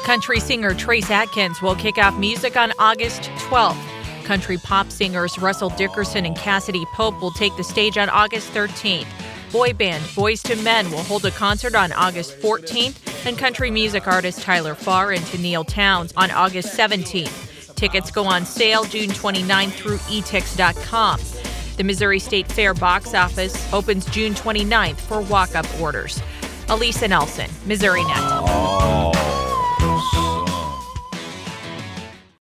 Country singer Trace Atkins will kick off music on August 12th. Country pop singers Russell Dickerson and Cassidy Pope will take the stage on August 13th. Boy band Boyz II Men will hold a concert on August 14th, and country music artist Tyler Farr and Tenille Townes on August 17th. Tickets go on sale June 29th through etix.com. The Missouri State Fair box office opens June 29th for walk-up orders. Elisa Nelson, Missouri Net.